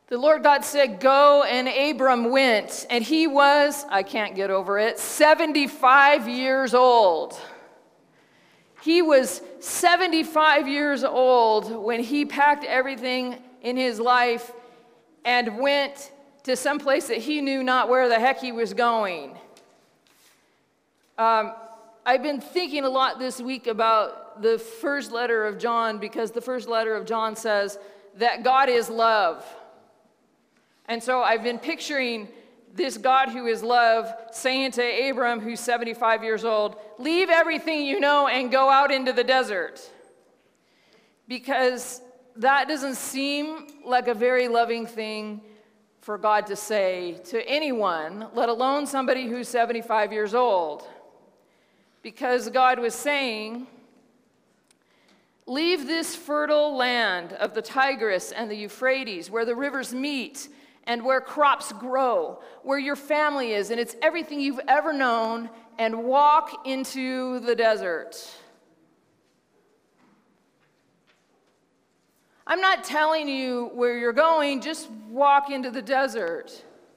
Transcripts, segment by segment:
The Lord God said, go, and Abram went. And he was, I can't get over it, 75 years old. He was 75 years old when he packed everything in his life and went to some place that he knew not where the heck he was going. I've been thinking a lot this week about the first letter of John, because the first letter of John says that God is love. And so I've been picturing this God who is love saying to Abram, who's 75 years old, leave everything you know and go out into the desert. Because that doesn't seem like a very loving thing for God to say to anyone, let alone somebody who's 75 years old. Because God was saying, leave this fertile land of the Tigris and the Euphrates, where the rivers meet and where crops grow, where your family is, and it's everything you've ever known, and walk into the desert. I'm not telling you where you're going, just walk into the desert.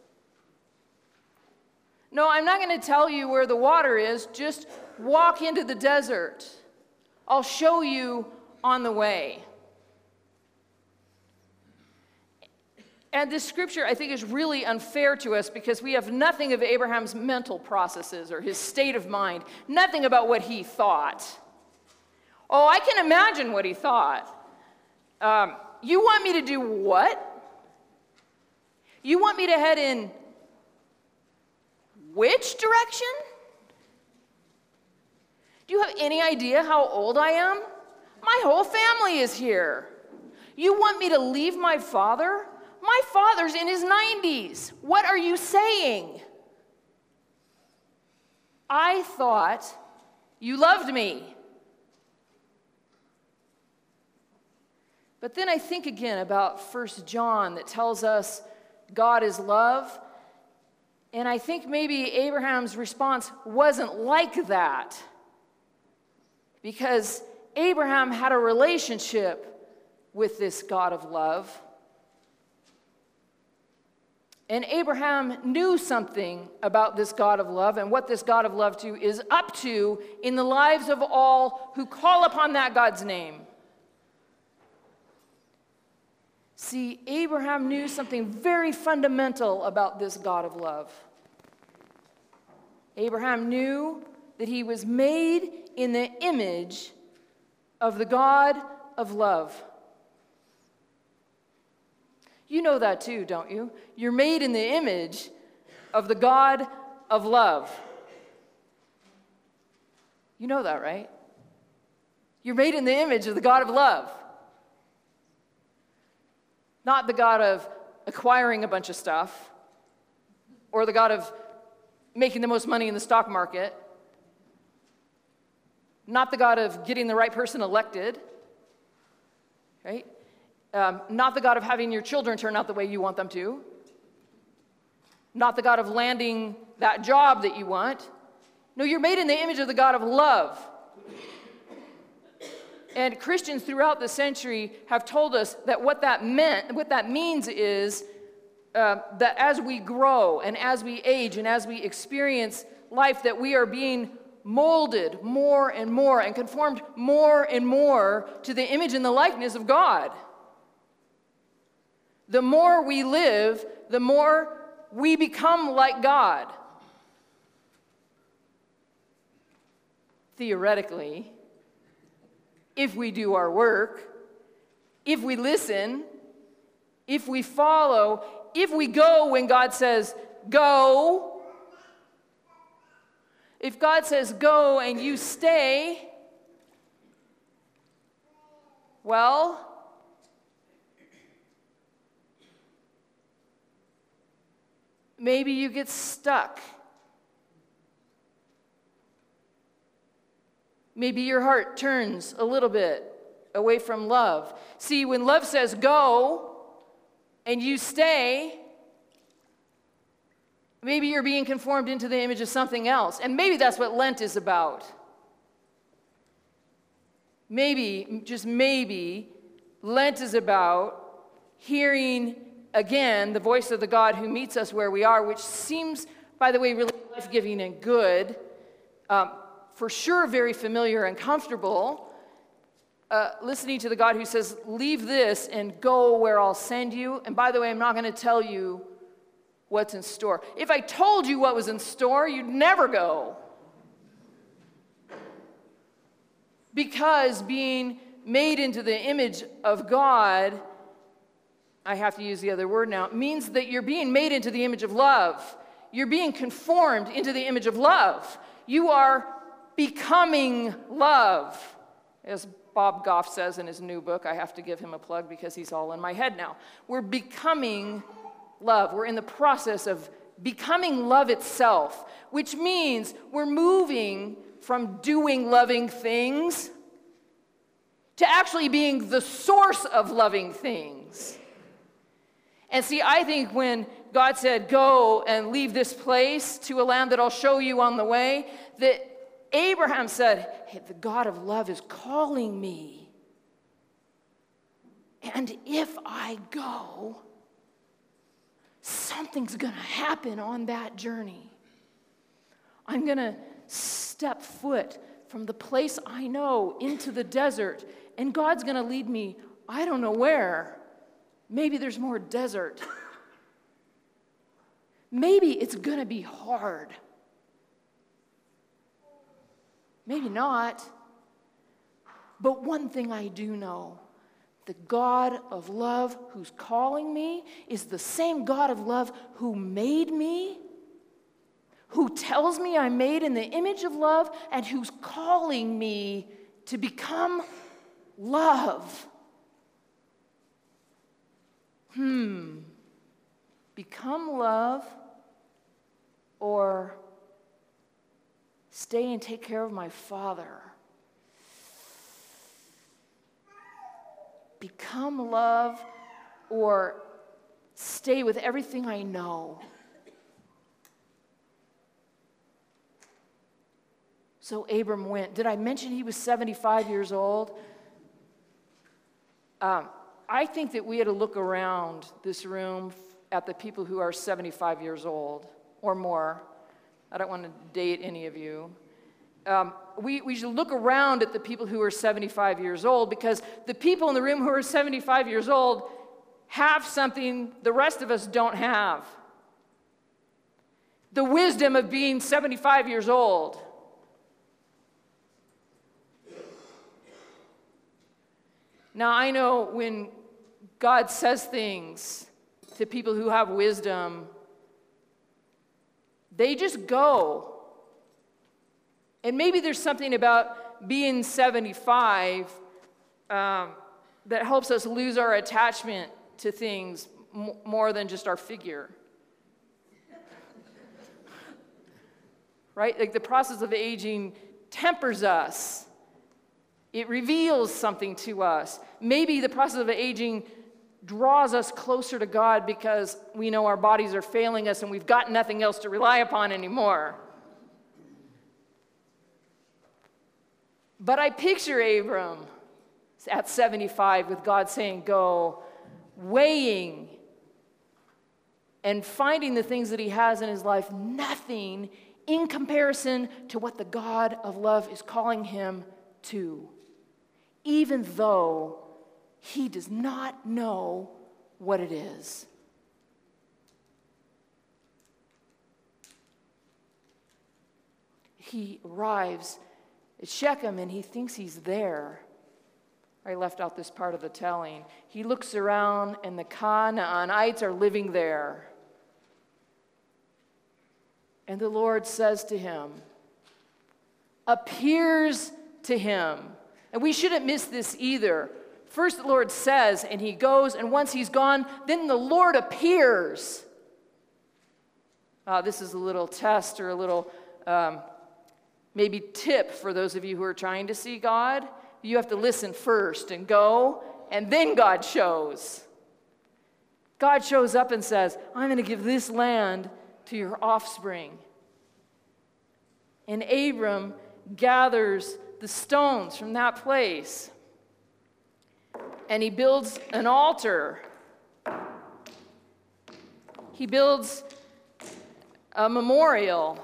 No, I'm not going to tell you where the water is, just walk into the desert. I'll show you on the way. And this scripture, I think, is really unfair to us because we have nothing of Abraham's mental processes or his state of mind, nothing about what he thought. Oh, I can imagine what he thought. You want me to do what? You want me to head in which direction? Do you have any idea how old I am? My whole family is here. You want me to leave my father? My father's in his 90s. What are you saying? I thought you loved me. But then I think again about 1 John that tells us God is love. And I think maybe Abraham's response wasn't like that. Because Abraham had a relationship with this God of love. And Abraham knew something about this God of love and what this God of love is up to in the lives of all who call upon that God's name. See, Abraham knew something very fundamental about this God of love. Abraham knew that he was made in the image of the God of love. You know that too, don't you? You're made in the image of the God of love. You know that, right? You're made in the image of the God of love. Not the God of acquiring a bunch of stuff, or the God of making the most money in the stock market. Not the God of getting the right person elected, right? Not the God of having your children turn out the way you want them to. Not the God of landing that job that you want. No, you're made in the image of the God of love. And Christians throughout the century have told us that what that means is that as we grow and as we age and as we experience life, that we are being molded more and more and conformed more and more to the image and the likeness of God. The more we live, the more we become like God. Theoretically, if we do our work, if we listen, if we follow, if we go when God says, go. If God says go and you stay, well, maybe you get stuck. Maybe your heart turns a little bit away from love. See, when love says go and you stay, maybe you're being conformed into the image of something else. And maybe that's what Lent is about. Maybe, just maybe, Lent is about hearing again, the voice of the God who meets us where we are, which seems, by the way, really life-giving and good, for sure very familiar and comfortable, listening to the God who says, leave this and go where I'll send you. And by the way, I'm not going to tell you what's in store. If I told you what was in store, you'd never go. Because being made into the image of God, I have to use the other word now, means that you're being made into the image of love. You're being conformed into the image of love. You are becoming love. As Bob Goff says in his new book, I have to give him a plug because he's all in my head now. We're becoming love. We're in the process of becoming love itself, which means we're moving from doing loving things to actually being the source of loving things. And see, I think when God said, go and leave this place to a land that I'll show you on the way, that Abraham said, hey, the God of love is calling me. And if I go, something's going to happen on that journey. I'm going to step foot from the place I know into the desert, and God's going to lead me, I don't know where. Maybe there's more desert. Maybe it's going to be hard. Maybe not. But one thing I do know, the God of love who's calling me is the same God of love who made me, who tells me I'm made in the image of love, and who's calling me to become love. Become love or stay and take care of my Father. Become love or stay with everything I know. So Abram went. Did I mention he was 75 years old? I think that we had to look around this room at the people who are 75 years old or more. I don't want to date any of you. We should look around at the people who are 75 years old, because the people in the room who are 75 years old have something the rest of us don't have. The wisdom of being 75 years old. Now, I know when God says things to people who have wisdom, they just go. And maybe there's something about being 75 that helps us lose our attachment to things more than just our figure. Right? Like the process of aging tempers us. It reveals something to us. Maybe the process of aging draws us closer to God because we know our bodies are failing us and we've got nothing else to rely upon anymore. But I picture Abram at 75 with God saying, go, weighing and finding the things that he has in his life, nothing in comparison to what the God of love is calling him to, even though he does not know what it is. He arrives at Shechem and he thinks he's there. I left out this part of the telling. He looks around and the Canaanites are living there. And the Lord says to him, appears to him. And we shouldn't miss this either. First the Lord says, and he goes, and once he's gone, then the Lord appears. This is a little test or a little maybe tip for those of you who are trying to see God. You have to listen first and go, and then God shows. God shows up and says, I'm going to give this land to your offspring. And Abram gathers the stones from that place, and he builds an altar. He builds a memorial.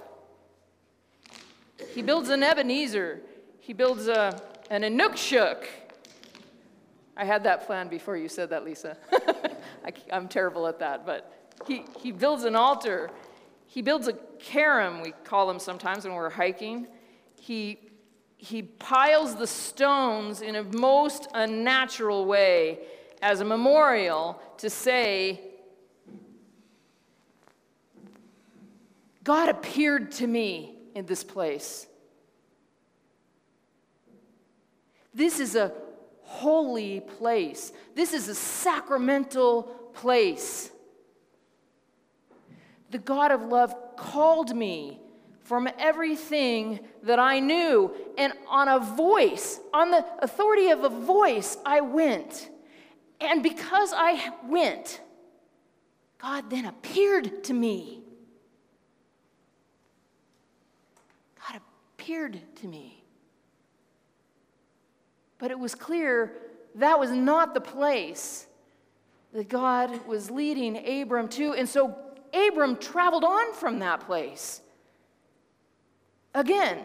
He builds an Ebenezer. He builds an Inukshuk. I had that planned before you said that, Lisa. I'm terrible at that, but he builds an altar. He builds a carom, we call them sometimes when we're hiking. He piles the stones in a most unnatural way as a memorial to say, God appeared to me in this place. This is a holy place. This is a sacramental place. The God of love called me from everything that I knew, and on the authority of a voice, I went. And because I went, God then appeared to me. God appeared to me. But it was clear that was not the place that God was leading Abram to, and so Abram traveled on from that place. Again,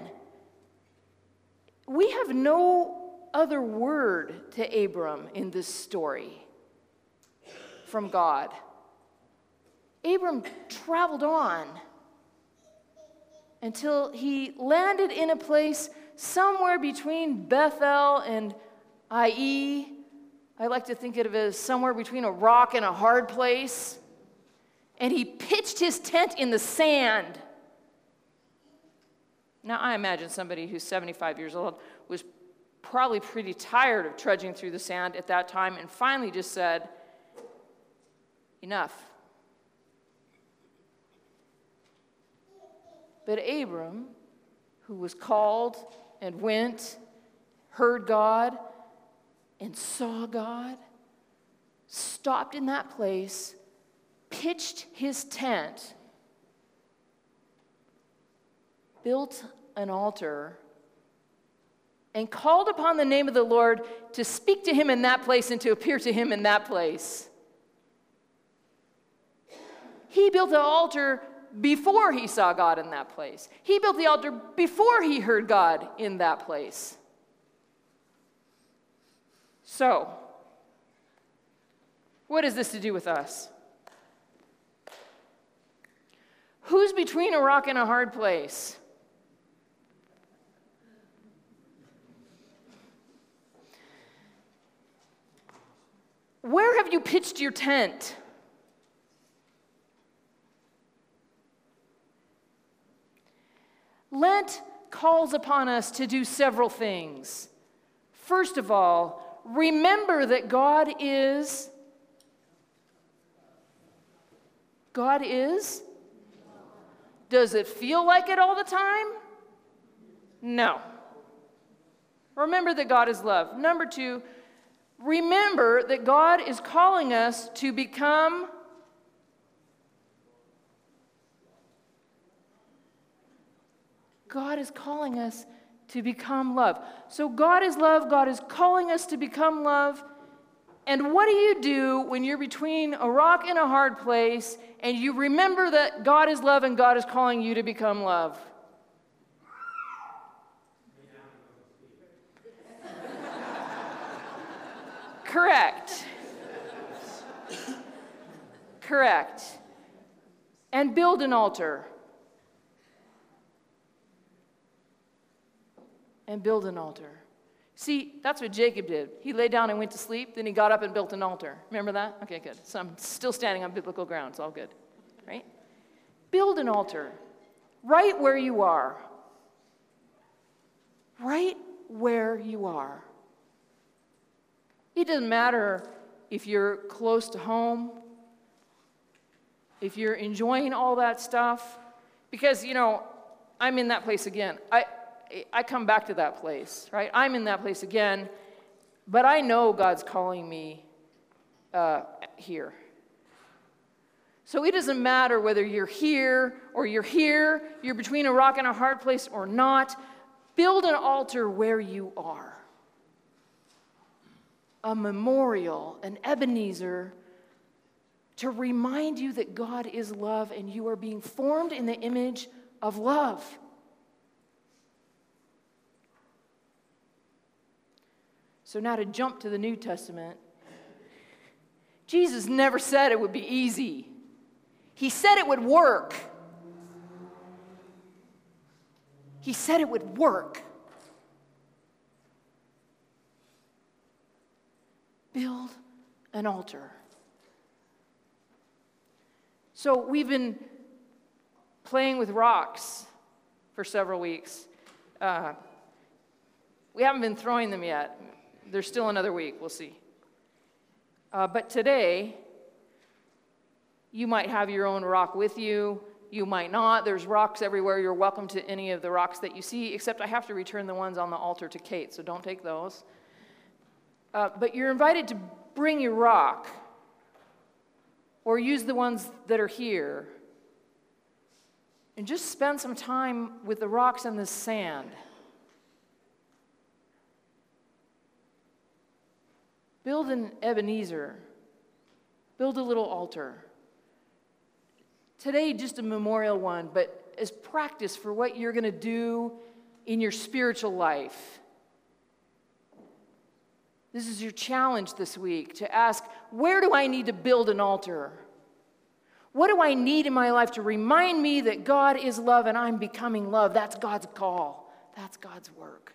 we have no other word to Abram in this story from God. Abram traveled on until he landed in a place somewhere between Bethel and Ai. I like to think of it as somewhere between a rock and a hard place. And he pitched his tent in the sand. Now, I imagine somebody who's 75 years old was probably pretty tired of trudging through the sand at that time and finally just said, enough. But Abram, who was called and went, heard God, and saw God, stopped in that place, pitched his tent, built an altar, and called upon the name of the Lord to speak to him in that place and to appear to him in that place. He built the altar before he saw God in that place. He built the altar before he heard God in that place. So, what is this to do with us? Who's between a rock and a hard place? Where have you pitched your tent? Lent calls upon us to do several things. First of all, remember that God is. Does it feel like it all the time? No. Remember that God is love. Number two, remember that God is calling us to become love. So God is love. God is calling us to become love. And what do you do when you're between a rock and a hard place and you remember that God is love and God is calling you to become love? Correct. Correct. And build an altar. And build an altar. See, that's what Jacob did. He lay down and went to sleep, then he got up and built an altar. Remember that? Okay, good. So I'm still standing on biblical ground. It's all good. Right? Build an altar right where you are. Right where you are. It doesn't matter if you're close to home, if you're enjoying all that stuff, because, I'm in that place again. I come back to that place, right? I'm in that place again, but I know God's calling me here. So it doesn't matter whether you're here, you're between a rock and a hard place or not. Build an altar where you are. A memorial, an Ebenezer to remind you that God is love and you are being formed in the image of love. So now to jump to the New Testament, Jesus never said it would be easy. He said it would work. He said it would work. Build an altar. So we've been playing with rocks for several weeks. We haven't been throwing them yet. There's still another week. We'll see. But today, you might have your own rock with you. You might not. There's rocks everywhere. You're welcome to any of the rocks that you see, except I have to return the ones on the altar to Kate, so don't take those. But you're invited to bring your rock or use the ones that are here and just spend some time with the rocks and the sand. Build an Ebenezer. Build a little altar. Today, just a memorial one, but as practice for what you're going to do in your spiritual life. This is your challenge this week to ask, where do I need to build an altar? What do I need in my life to remind me that God is love and I'm becoming love? That's God's call. That's God's work.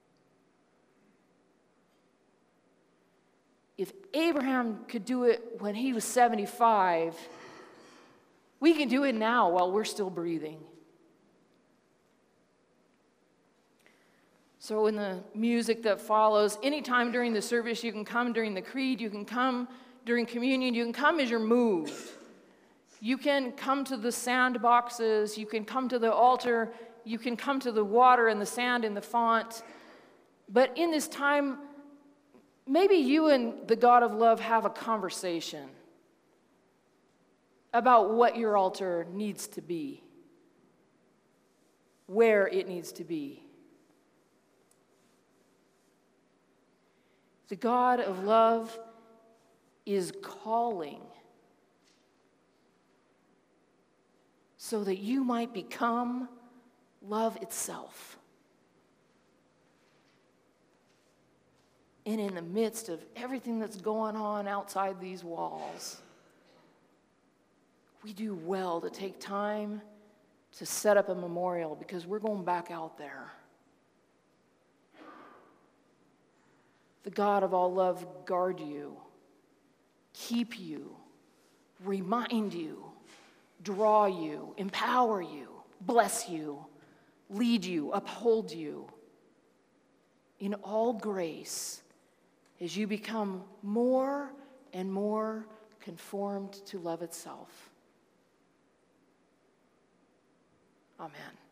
If Abraham could do it when he was 75, we can do it now while we're still breathing. So in the music that follows, anytime during the service, you can come during the creed, you can come during communion, you can come as you're moved. You can come to the sand boxes, you can come to the altar, you can come to the water and the sand and the font. But in this time, maybe you and the God of love have a conversation about what your altar needs to be, where it needs to be. The God of love is calling so that you might become love itself. And in the midst of everything that's going on outside these walls, we do well to take time to set up a memorial because we're going back out there. The God of all love guard you, keep you, remind you, draw you, empower you, bless you, lead you, uphold you in all grace as you become more and more conformed to love itself. Amen.